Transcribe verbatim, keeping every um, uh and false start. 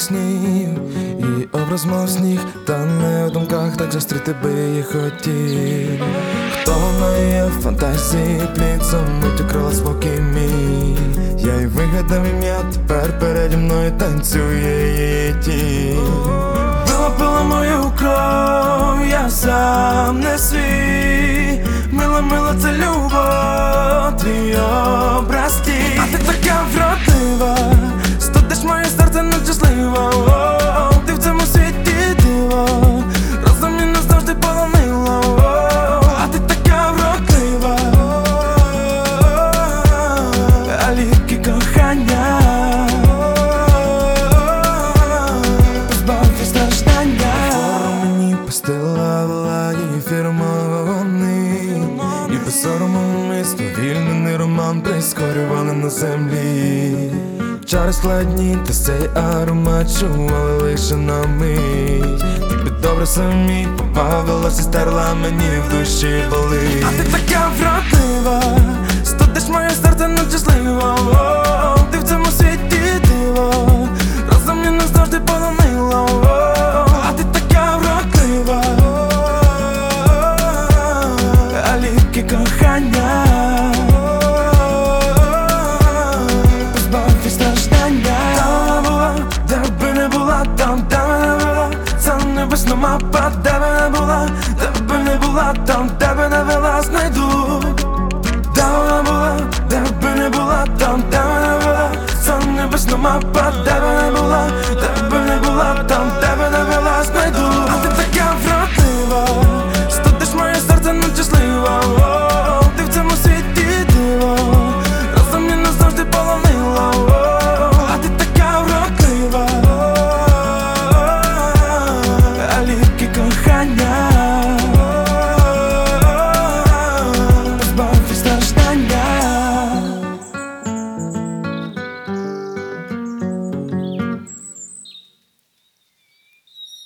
снів, і образ мов сніг, та не в думках так зустріти би її хотів. Хто вона є в фантазії, пліцом мить укрила спокій мій. Я й вигадав ім'я, тепер переді мною танцює її тінь. Пила, пила мою кров, я сам не свій. Мила, мила, це любов, твій образ тінь. А ти така вродлива, студиш моє серце нещасливо. Ти в цьому світі диво, розум мене завжди полонило. А ти така вродлива, а ліки кохання позбавить страждання. Форма мені пустила вела її фірмований, і без сорому ми сповільнений роман прискорювали на землі. Чари складні, та цей аромат чували лише на мить. Тобі добре самі побавилася, стерла мені в душі болить. А ти така вродлива, студиш моє серце нещасливо. Ти в цьому світі диво, розум мене завжди полонило. А ти така вродлива, а ліки кохання позбавить страждання. Там була, де би не була, там, де би не була, це небесна мапа, де би не була, де би не була, там, де би не вела, знайду. Де вона була, де би не була, там, де би не була, це небесна мапа, де би не